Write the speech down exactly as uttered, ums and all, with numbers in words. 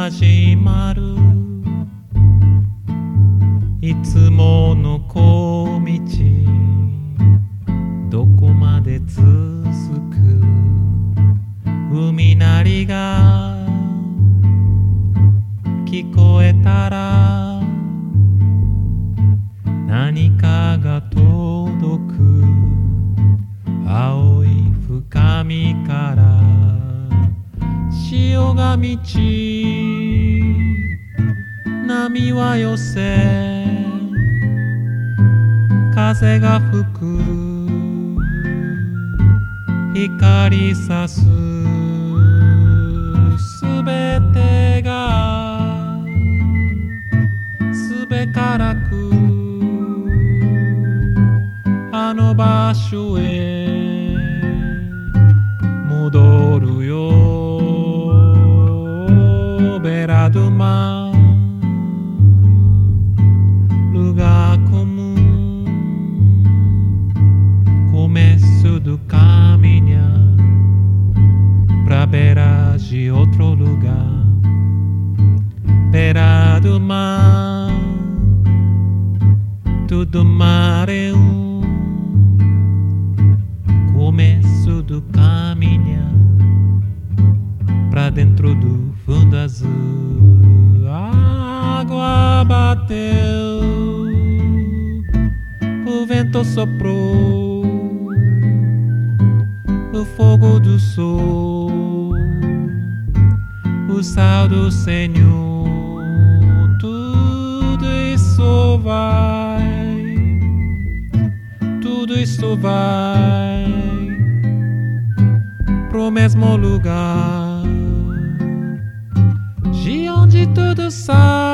始まるいつもの小道どこまで続く海鳴りが聞こえたら何かが届く青い深みから潮が満ち波は寄せ風が吹く光さすすべてがすべからくあの場所へ戻るよベラドゥマルガコムcome sud camina pra veragem outro lugar beirado mar tudo mar é um começo do caminhar pra dentro do fundo azul a água bateu o vento soprou o fogo do sol o sal do Senhor tudo isso vai tudo isso vai pro mesmo lugar de onde tudo sai